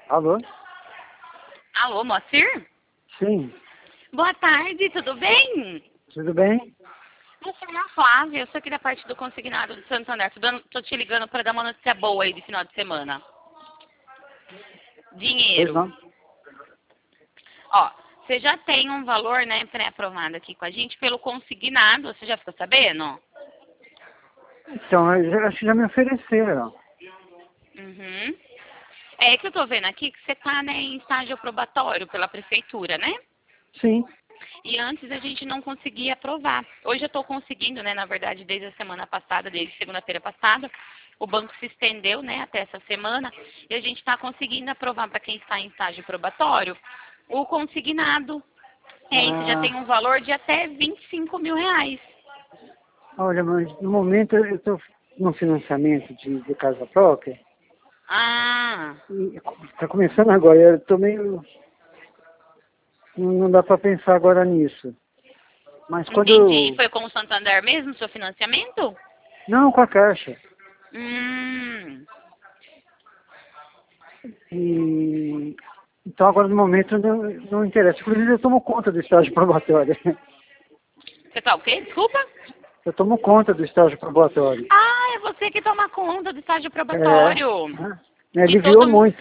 Alô? Alô, Moacir? Sim, Boa tarde, tudo bem? tudo bem? Eu sou a Flávia, eu sou aqui da parte do consignado do Santander. Tô te ligando para dar uma notícia boa aí de final de semana. Pois Dinheiro. não? Ó, você já tem um valor, né, pré-aprovado aqui com a gente pelo consignado, você já ficou sabendo? Então, acho que já me ofereceram. Uhum. É que eu tô vendo aqui que você tá, né, em estágio probatório pela prefeitura, né? Sim. E antes a gente não conseguia aprovar. Hoje eu estou conseguindo, né, na verdade, desde a semana passada, desde segunda-feira passada. O banco se estendeu, né, até essa semana. E a gente está conseguindo aprovar para quem está em estágio probatório o consignado. Esse já tem Ah, um valor de até 25 mil reais. olha, mas no momento eu estou no financiamento de casa própria. Ah, E está começando agora. Eu estou meio... Não dá para pensar agora nisso. Mas quando entendi. eu... Foi com o Santander mesmo, seu financiamento? Não, com a Caixa. Hum. E... Então agora no momento não interessa. Inclusive eu tomo conta do estágio probatório. Você tá o quê? Desculpa? Eu tomo conta do estágio probatório. Ah, é você que toma conta do estágio É, probatório. me E aliviou todo muito.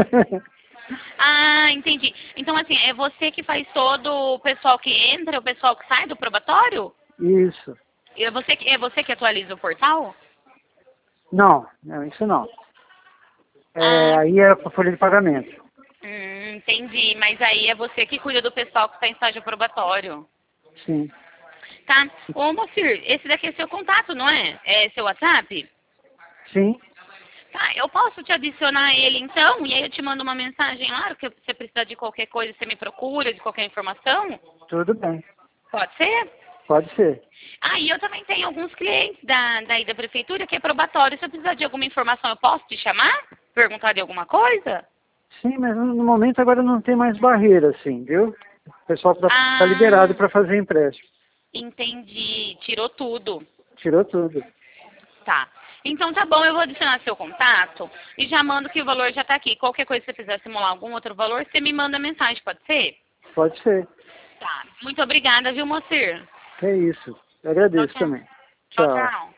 Ah, entendi. Então, assim, é você que faz todo o pessoal que entra, o pessoal que sai do probatório? Isso. E é você que atualiza o portal? Não, isso não. É, Ah, aí era para folha de pagamento. entendi. Mas aí é você que cuida do pessoal que está em estágio probatório. Sim. Tá? Ô, Moacir, esse daqui é seu contato, não é? É seu WhatsApp? Sim, Tá, eu posso te adicionar ele então? E aí eu te mando uma mensagem lá, que você precisar de qualquer coisa, você me procura, de qualquer informação? tudo bem. Pode ser? Pode ser. Ah, e eu também tenho alguns clientes daí da prefeitura que é probatório. Se eu precisar de alguma informação, eu posso te chamar? Perguntar de alguma coisa? Sim, mas no momento agora não tem mais barreira, assim, viu? O pessoal tá liberado Ah, para fazer empréstimo. entendi. Tirou tudo. Tirou tudo. Tá. Então tá bom, eu vou adicionar seu contato e já mando que o valor já tá aqui. Qualquer coisa que você quiser simular algum outro valor, você me manda mensagem, pode ser? Pode ser. Tá. Muito obrigada, viu, Moacir? É isso. Eu Tchau, agradeço tchau. também. Tchau, Tchau. tchau.